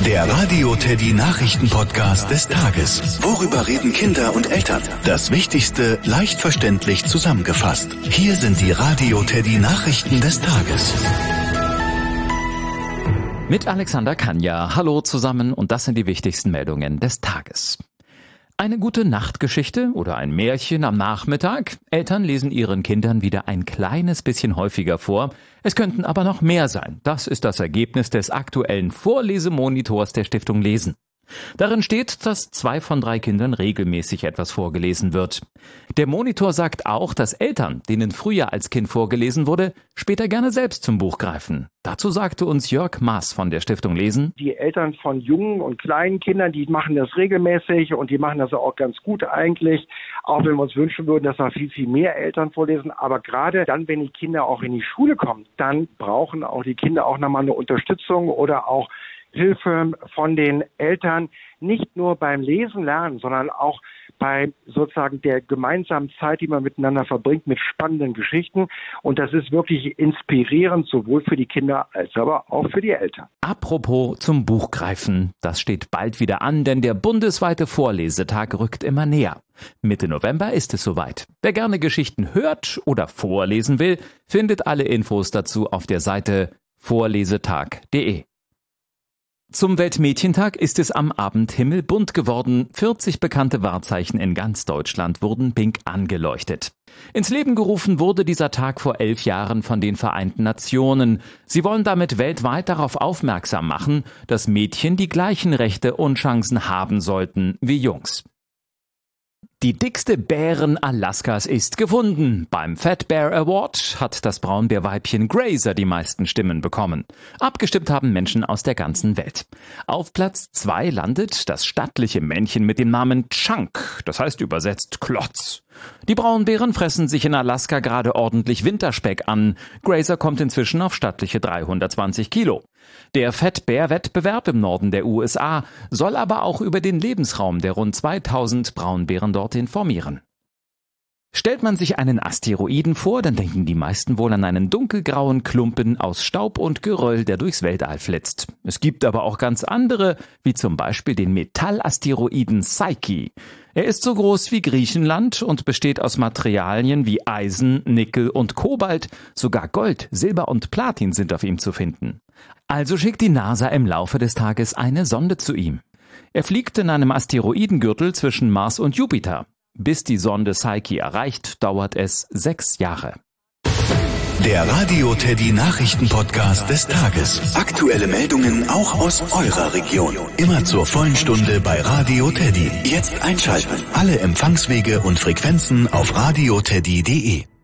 Der Radio Teddy Nachrichten-Podcast des Tages. Worüber reden Kinder und Eltern? Das Wichtigste leicht verständlich zusammengefasst. Hier sind die Radio Teddy Nachrichten des Tages. Mit Alexander Kanja. Hallo zusammen und das sind die wichtigsten Meldungen des Tages. Eine gute Nachtgeschichte oder ein Märchen am Nachmittag. Eltern lesen ihren Kindern wieder ein kleines bisschen häufiger vor. Es könnten aber noch mehr sein. Das ist das Ergebnis des aktuellen Vorlesemonitors der Stiftung Lesen. Darin steht, dass 2 von 3 Kindern regelmäßig etwas vorgelesen wird. Der Monitor sagt auch, dass Eltern, denen früher als Kind vorgelesen wurde, später gerne selbst zum Buch greifen. Dazu sagte uns Jörg Maas von der Stiftung Lesen: Die Eltern von jungen und kleinen Kindern, die machen das regelmäßig und die machen das auch ganz gut eigentlich. Auch wenn wir uns wünschen würden, dass da viel, viel mehr Eltern vorlesen. Aber gerade dann, wenn die Kinder auch in die Schule kommen, dann brauchen auch die Kinder auch nochmal eine Unterstützung oder auch Hilfe von den Eltern, nicht nur beim Lesen lernen, sondern auch bei sozusagen der gemeinsamen Zeit, die man miteinander verbringt, mit spannenden Geschichten. Und das ist wirklich inspirierend, sowohl für die Kinder als aber auch für die Eltern. Apropos zum Buch greifen. Das steht bald wieder an, denn der bundesweite Vorlesetag rückt immer näher. Mitte November ist es soweit. Wer gerne Geschichten hört oder vorlesen will, findet alle Infos dazu auf der Seite vorlesetag.de. Zum Weltmädchentag ist es am Abend himmelbunt geworden. 40 bekannte Wahrzeichen in ganz Deutschland wurden pink angeleuchtet. Ins Leben gerufen wurde dieser Tag vor 11 Jahren von den Vereinten Nationen. Sie wollen damit weltweit darauf aufmerksam machen, dass Mädchen die gleichen Rechte und Chancen haben sollten wie Jungs. Die dickste Bärin Alaskas ist gefunden. Beim Fat Bear Award hat das Braunbärweibchen Grazer die meisten Stimmen bekommen. Abgestimmt haben Menschen aus der ganzen Welt. Auf Platz 2 landet das stattliche Männchen mit dem Namen Chunk, das heißt übersetzt Klotz. Die Braunbären fressen sich in Alaska gerade ordentlich Winterspeck an. Grazer kommt inzwischen auf stattliche 320 Kilo. Der Fat Bear Wettbewerb im Norden der USA soll aber auch über den Lebensraum der rund 2000 Braunbären dort informieren. Stellt man sich einen Asteroiden vor, dann denken die meisten wohl an einen dunkelgrauen Klumpen aus Staub und Geröll, der durchs Weltall flitzt. Es gibt aber auch ganz andere, wie zum Beispiel den Metallasteroiden Psyche. Er ist so groß wie Griechenland und besteht aus Materialien wie Eisen, Nickel und Kobalt. Sogar Gold, Silber und Platin sind auf ihm zu finden. Also schickt die NASA im Laufe des Tages eine Sonde zu ihm. Er fliegt in einem Asteroidengürtel zwischen Mars und Jupiter. Bis die Sonde Psyche erreicht, dauert es 6 Jahre. Der Radio Teddy Nachrichten-Podcast des Tages. Aktuelle Meldungen auch aus eurer Region. Immer zur vollen Stunde bei Radio Teddy. Jetzt einschalten. Alle Empfangswege und Frequenzen auf radioteddy.de.